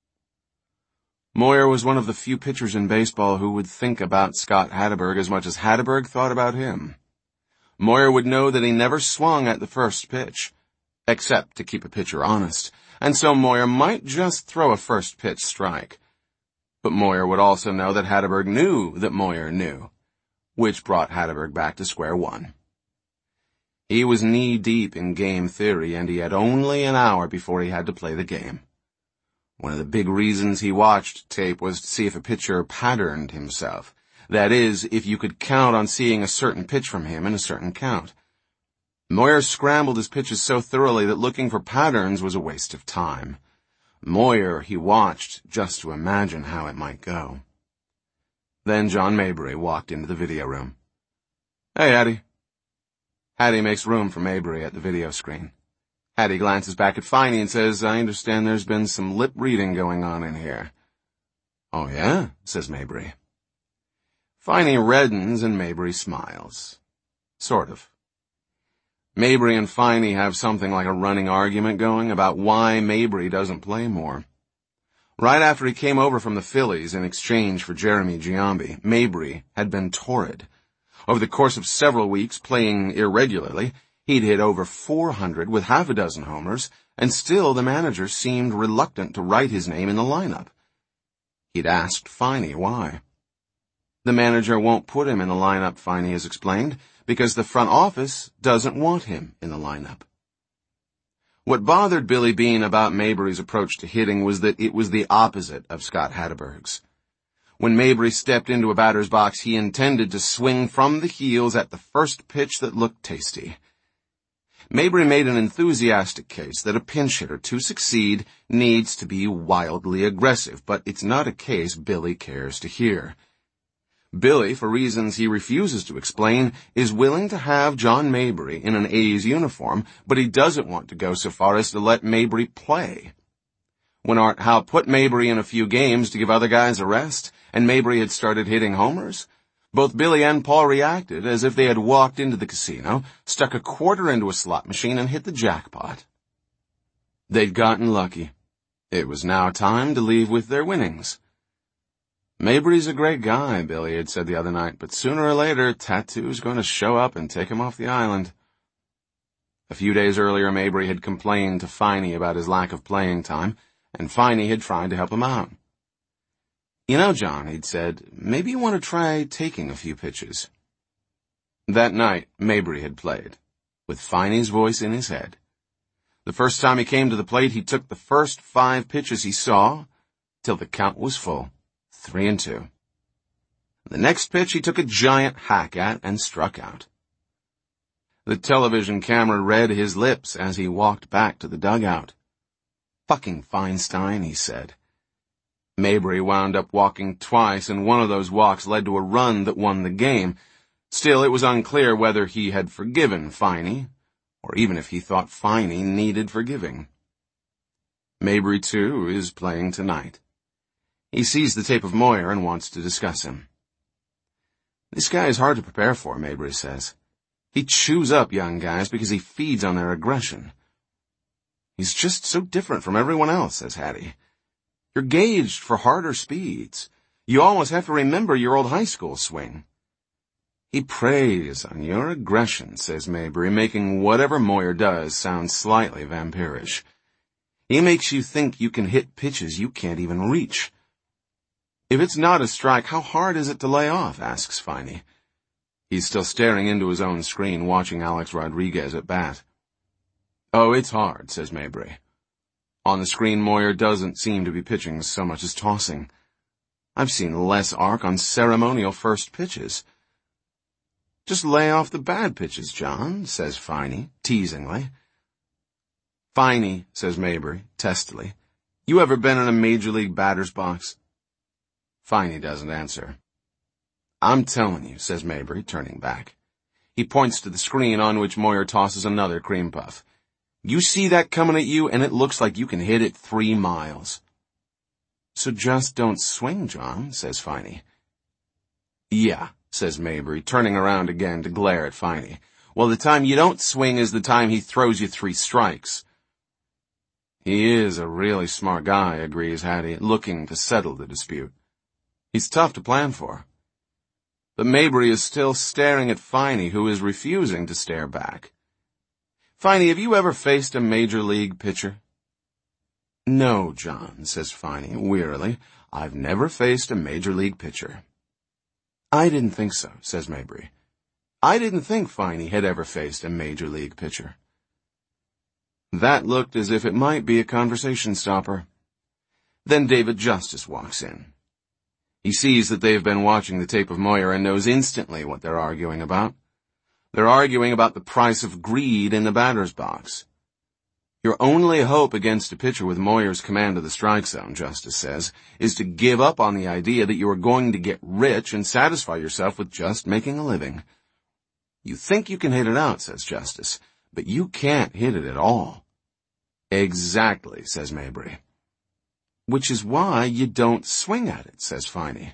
S1: Moyer was one of the few pitchers in baseball who would think about Scott Hatteberg as much as Hatteberg thought about him. Moyer would know that he never swung at the first pitch, except to keep a pitcher honest, and so Moyer might just throw a first pitch strike. But Moyer would also know that Hatteberg knew that Moyer knew, which brought Hatteberg back to square one. He was knee-deep in game theory, and he had only an hour before he had to play the game. One of the big reasons he watched tape was to see if a pitcher patterned himself. That is, if you could count on seeing a certain pitch from him in a certain count. Moyer scrambled his pitches so thoroughly that looking for patterns was a waste of time. Moyer he watched just to imagine how it might go. Then John Mabry walked into the video room. Hey, Hattie. Hattie makes room for Mabry at the video screen. Hattie glances back at Finey and says, I understand there's been some lip reading going on in here. Oh, yeah, says Mabry. Finey reddens and Mabry smiles. Sort of. Mabry and Finey have something like a running argument going about why Mabry doesn't play more. Right after he came over from the Phillies in exchange for Jeremy Giambi, Mabry had been torrid. Over the course of several weeks, playing irregularly, he'd hit over four hundred with half a dozen homers, and still the manager seemed reluctant to write his name in the lineup. He'd asked Finey why. The manager won't put him in the lineup, Finey has explained, because the front office doesn't want him in the lineup. What bothered Billy Beane about Mabry's approach to hitting was that it was the opposite of Scott Hatteberg's. When Mabry stepped into a batter's box, he intended to swing from the heels at the first pitch that looked tasty. Mabry made an enthusiastic case that a pinch hitter, to succeed, needs to be wildly aggressive, but it's not a case Billy cares to hear. Billy, for reasons he refuses to explain, is willing to have John Mabry in an A's uniform, but he doesn't want to go so far as to let Mabry play. When Art Howe put Mabry in a few games to give other guys a rest, and Mabry had started hitting homers, both Billy and Paul reacted as if they had walked into the casino, stuck a quarter into a slot machine, and hit the jackpot. They'd gotten lucky. It was now time to leave with their winnings. Mabry's a great guy, Billy had said the other night, but sooner or later, Tattoo's going to show up and take him off the island. A few days earlier, Mabry had complained to Finey about his lack of playing time, and Finey had tried to help him out. "You know, John," he'd said, "maybe you want to try taking a few pitches." That night, Mabry had played, with Finey's voice in his head. The first time he came to the plate, he took the first five pitches he saw, till the count was full, three and two. The next pitch he took a giant hack at and struck out. The television camera read his lips as he walked back to the dugout. "Fucking Feinstein," he said. Mabry wound up walking twice, and one of those walks led to a run that won the game. Still, it was unclear whether he had forgiven Finey, or even if he thought Finey needed forgiving. Mabry, too, is playing tonight. He sees the tape of Moyer and wants to discuss him. "This guy is hard to prepare for," Mabry says. "He chews up young guys because he feeds on their aggression." "He's just so different from everyone else," says Hattie. "You're gauged for harder speeds. You almost have to remember your old high school swing." "He preys on your aggression," says Mabry, making whatever Moyer does sound slightly vampirish. "He makes you think you can hit pitches you can't even reach." "If it's not a strike, how hard is it to lay off?" asks Finey. He's still staring into his own screen, watching Alex Rodriguez at bat. "Oh, it's hard," says Mabry. On the screen, Moyer doesn't seem to be pitching so much as tossing. I've seen less arc on ceremonial first pitches. "Just lay off the bad pitches, John," says Finey, teasingly. "Finey," says Mabry, testily, "you ever been in a major league batter's box?" Finey doesn't answer. "I'm telling you," says Mabry, turning back. He points to the screen on which Moyer tosses another cream puff. "You see that coming at you, and it looks like you can hit it three miles. "So just don't swing, John," says Finey. "Yeah," says Mabry, turning around again to glare at Finey. "Well, the time you don't swing is the time he throws you three strikes." "He is a really smart guy," agrees Hattie, looking to settle the dispute. "He's tough to plan for." But Mabry is still staring at Finey, who is refusing to stare back. "Finey, have you ever faced a major league pitcher?" "No, John," says Finey, wearily. "I've never faced a major league pitcher." "I didn't think so," says Mabry. "I didn't think Finey had ever faced a major league pitcher." That looked as if it might be a conversation stopper. Then David Justice walks in. He sees that they've been watching the tape of Moyer and knows instantly what they're arguing about. They're arguing about the price of greed in the batter's box. "Your only hope against a pitcher with Moyer's command of the strike zone," Justice says, "is to give up on the idea that you are going to get rich and satisfy yourself with just making a living. You think you can hit it out," says Justice, "but you can't hit it at all." "Exactly," says Mabry. "Which is why you don't swing at it," says Finey.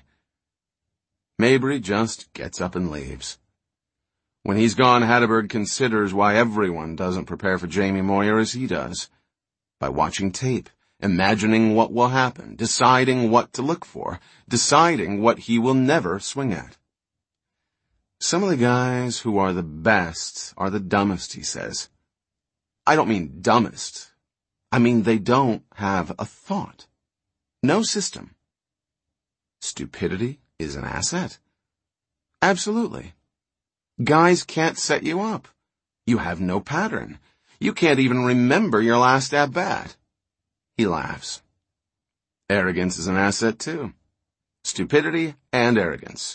S1: Mabry just gets up and leaves. When he's gone, Hatteberg considers why everyone doesn't prepare for Jamie Moyer as he does. By watching tape, imagining what will happen, deciding what to look for, deciding what he will never swing at. Some of the guys who are the best are the dumbest, he says. I don't mean dumbest. I mean they don't have a thought. No system. Stupidity is an asset? Absolutely. Guys can't set you up. You have no pattern. You can't even remember your last at-bat. He laughs. Arrogance is an asset, too. stupidity and arrogance.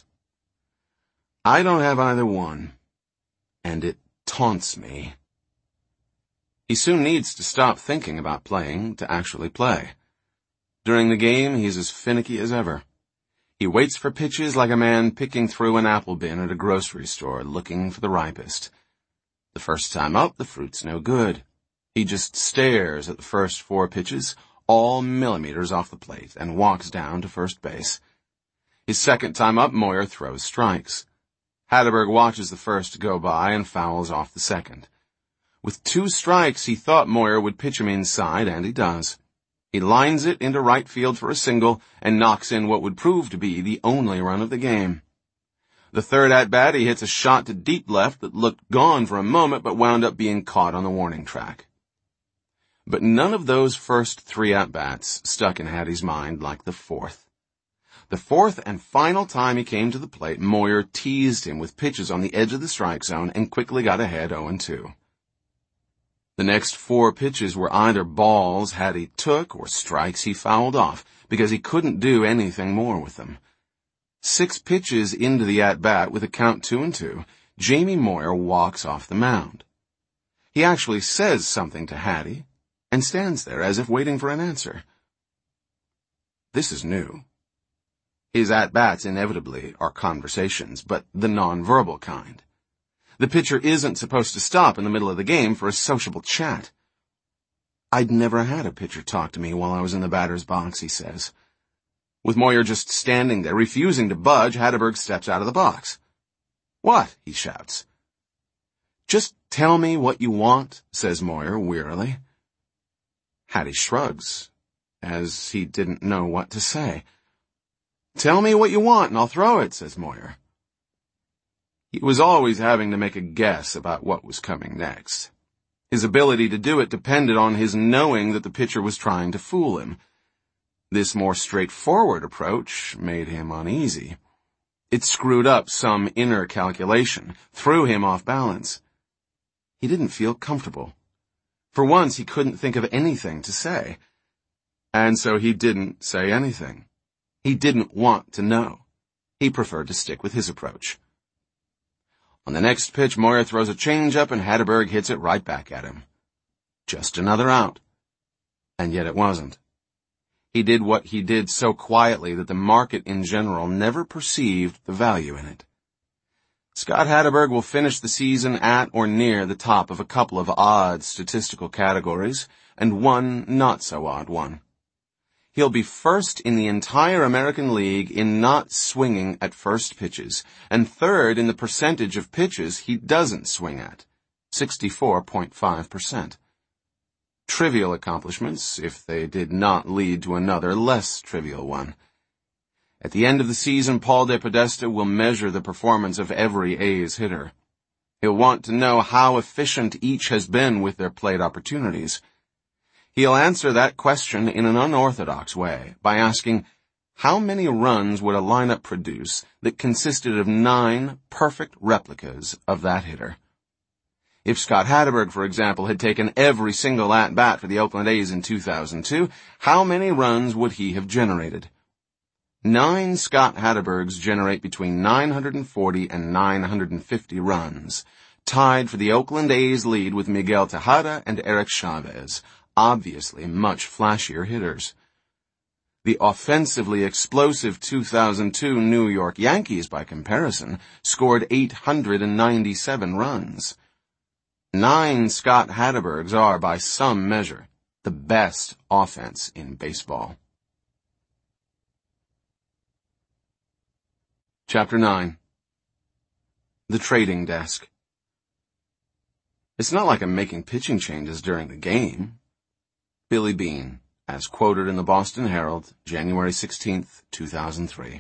S1: I don't have either one, and it taunts me. He soon needs to stop thinking about playing to actually play. During the game, he's as finicky as ever. He waits for pitches like a man picking through an apple bin at a grocery store looking for the ripest. The first time up, the fruit's no good. He just stares at the first four pitches, all millimeters off the plate, and walks down to first base. His second time up, Moyer throws strikes. Hatteberg watches the first go by and fouls off the second. With two strikes, he thought Moyer would pitch him inside, and he does. He lines it into right field for a single and knocks in what would prove to be the only run of the game. The third at-bat, he hits a shot to deep left that looked gone for a moment but wound up being caught on the warning track. But none of those first three at-bats stuck in Hattie's mind like the fourth. The fourth and final time he came to the plate, Moyer teased him with pitches on the edge of the strike zone and quickly got ahead oh and two. The next four pitches were either balls Hattie took or strikes he fouled off because he couldn't do anything more with them. Six pitches into the at-bat with a count two and two, Jamie Moyer walks off the mound. He actually says something to Hattie and stands there as if waiting for an answer. This is new. His at-bats inevitably are conversations, but the non-verbal kind. The pitcher isn't supposed to stop in the middle of the game for a sociable chat. I'd never had a pitcher talk to me while I was in the batter's box, he says. With Moyer just standing there, refusing to budge, Hatteberg steps out of the box. What? He shouts. Just tell me what you want, says Moyer wearily. Hattie shrugs, as he didn't know what to say. Tell me what you want and I'll throw it, says Moyer. He was always having to make a guess about what was coming next. His ability to do it depended on his knowing that the pitcher was trying to fool him. This more straightforward approach made him uneasy. It screwed up some inner calculation, threw him off balance. He didn't feel comfortable. For once, he couldn't think of anything to say. And so he didn't say anything. He didn't want to know. He preferred to stick with his approach. On the next pitch, Moyer throws a changeup and Hatteberg hits it right back at him. Just another out. And yet it wasn't. He did what he did so quietly that the market in general never perceived the value in it. Scott Hatteberg will finish the season at or near the top of a couple of odd statistical categories and one not-so-odd one. He'll be first in the entire American League in not swinging at first pitches, and third in the percentage of pitches he doesn't swing at, sixty-four point five percent. Trivial accomplishments, if they did not lead to another less trivial one. At the end of the season, Paul DePodesta will measure the performance of every A's hitter. He'll want to know how efficient each has been with their plate opportunities. He'll answer that question in an unorthodox way by asking, how many runs would a lineup produce that consisted of nine perfect replicas of that hitter? If Scott Hatteberg, for example, had taken every single at-bat for the Oakland A's in two thousand two, how many runs would he have generated? Nine Scott Hattebergs generate between nine hundred forty and nine hundred fifty runs, tied for the Oakland A's lead with Miguel Tejada and Eric Chavez, obviously much flashier hitters. The offensively explosive two thousand two New York Yankees, by comparison, scored eight hundred ninety-seven runs. Nine Scott Hattebergs are, by some measure, the best offense in baseball. Chapter nine. The Trading Desk. It's not like I'm making pitching changes during the game. Billy Beane, as quoted in the Boston Herald, January sixteenth, two thousand three.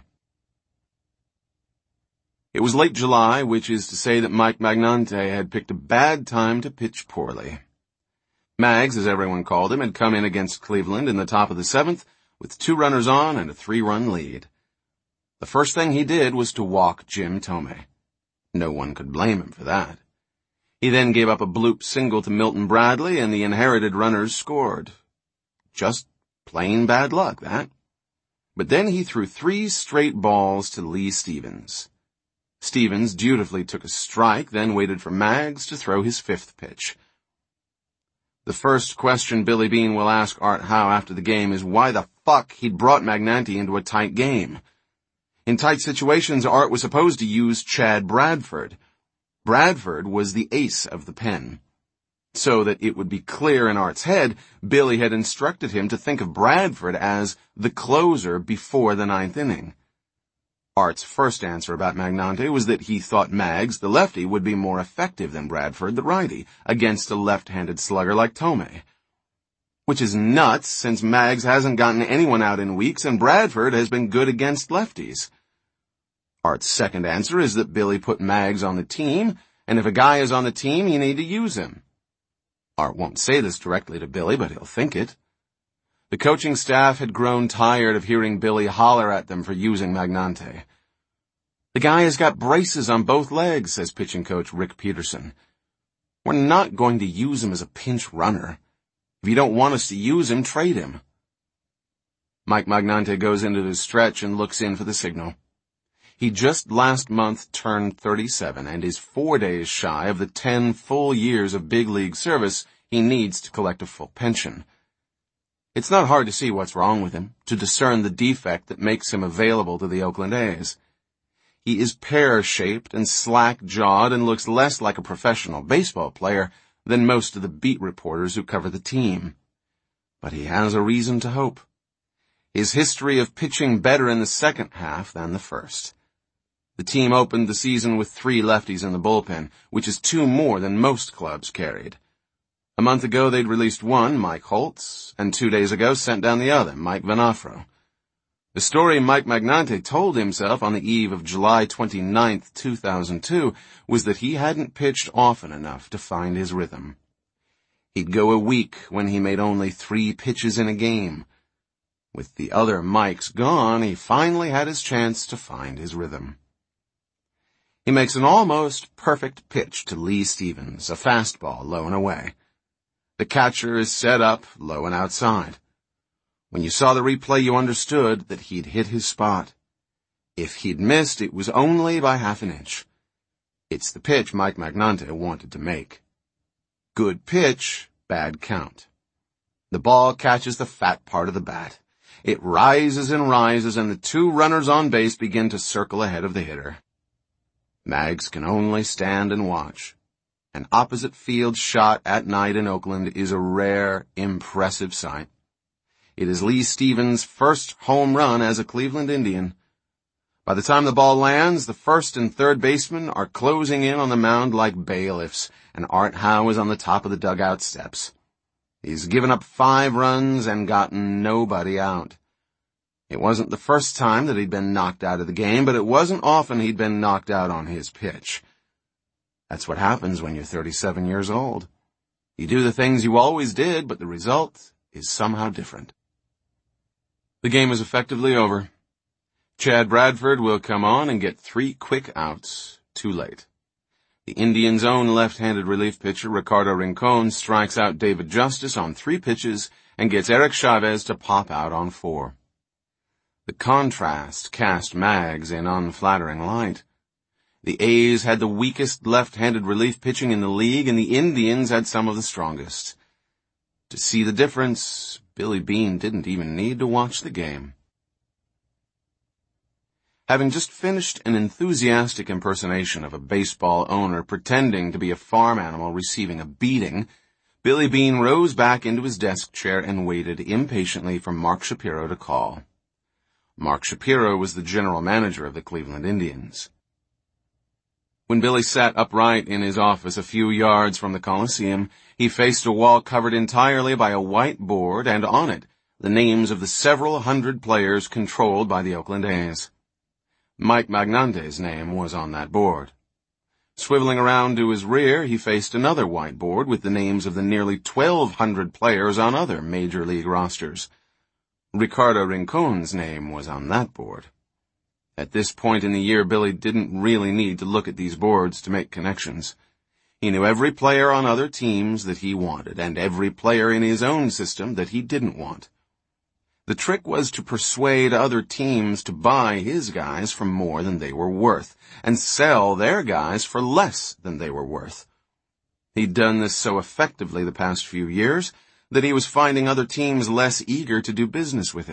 S1: It was late July, which is to say that Mike Magnante had picked a bad time to pitch poorly. Mags, as everyone called him, had come in against Cleveland in the top of the seventh with two runners on and a three-run lead. The first thing he did was to walk Jim Thome. No one could blame him for that. He then gave up a bloop single to Milton Bradley, and the inherited runners scored. Just plain bad luck, that. But then he threw three straight balls to Lee Stevens. Stevens dutifully took a strike, then waited for Maggs to throw his fifth pitch. The first question Billy Beane will ask Art Howe after the game is why the fuck he'd brought Magnante into a tight game. In tight situations, Art was supposed to use Chad Bradford. Bradford was the ace of the pen. So that it would be clear in Art's head, Billy had instructed him to think of Bradford as the closer before the ninth inning. Art's first answer about Magnante was that he thought Maggs, the lefty, would be more effective than Bradford, the righty, against a left-handed slugger like Tomei. Which is nuts, since Maggs hasn't gotten anyone out in weeks and Bradford has been good against lefties. Art's second answer is that Billy put Maggs on the team, and if a guy is on the team, you need to use him. Art won't say this directly to Billy, but he'll think it. The coaching staff had grown tired of hearing Billy holler at them for using Magnante. The guy has got braces on both legs, says pitching coach Rick Peterson. We're not going to use him as a pinch runner. If you don't want us to use him, trade him. Mike Magnante goes into the stretch and looks in for the signal. He just last month turned thirty-seven and is four days shy of the ten full years of big league service he needs to collect a full pension. It's not hard to see what's wrong with him, to discern the defect that makes him available to the Oakland A's. He is pear-shaped and slack-jawed and looks less like a professional baseball player than most of the beat reporters who cover the team. But he has a reason to hope. His history of pitching better in the second half than the first. The team opened the season with three lefties in the bullpen, which is two more than most clubs carried. A month ago they'd released one, Mike Holtz, and two days ago sent down the other, Mike Venafro. The story Mike Magnante told himself on the eve of July twenty-ninth, two thousand two, was that he hadn't pitched often enough to find his rhythm. He'd go a week when he made only three pitches in a game. With the other Mikes gone, he finally had his chance to find his rhythm. He makes an almost perfect pitch to Lee Stevens, a fastball low and away. The catcher is set up low and outside. When you saw the replay, you understood that he'd hit his spot. If he'd missed, it was only by half an inch. It's the pitch Mike Magnante wanted to make. Good pitch, bad count. The ball catches the fat part of the bat. It rises and rises, and the two runners on base begin to circle ahead of the hitter. Maggs can only stand and watch. An opposite field shot at night in Oakland is a rare, impressive sight. It is Lee Stevens' first home run as a Cleveland Indian. By the time the ball lands, the first and third basemen are closing in on the mound like bailiffs, and Art Howe is on the top of the dugout steps. He's given up five runs and gotten nobody out. It wasn't the first time that he'd been knocked out of the game, but it wasn't often he'd been knocked out on his pitch. That's what happens when you're thirty-seven years old. You do the things you always did, but the result is somehow different. The game is effectively over. Chad Bradford will come on and get three quick outs, too late. The Indians' own left-handed relief pitcher, Ricardo Rincon, strikes out David Justice on three pitches and gets Eric Chavez to pop out on four. The contrast cast Maggs in unflattering light. The A's had the weakest left-handed relief pitching in the league, and the Indians had some of the strongest. To see the difference, Billy Beane didn't even need to watch the game. Having just finished an enthusiastic impersonation of a baseball owner pretending to be a farm animal receiving a beating, Billy Beane rose back into his desk chair and waited impatiently for Mark Shapiro to call. Mark Shapiro was the general manager of the Cleveland Indians. When Billy sat upright in his office a few yards from the Coliseum, he faced a wall covered entirely by a white board, and on it, the names of the several hundred players controlled by the Oakland A's. Mike Magnante's name was on that board. Swiveling around to his rear, he faced another white board with the names of the nearly twelve hundred players on other major league rosters. Ricardo Rincon's name was on that board. At this point in the year, Billy didn't really need to look at these boards to make connections. He knew every player on other teams that he wanted, and every player in his own system that he didn't want. The trick was to persuade other teams to buy his guys for more than they were worth, and sell their guys for less than they were worth. He'd done this so effectively the past few years that he was finding other teams less eager to do business with him.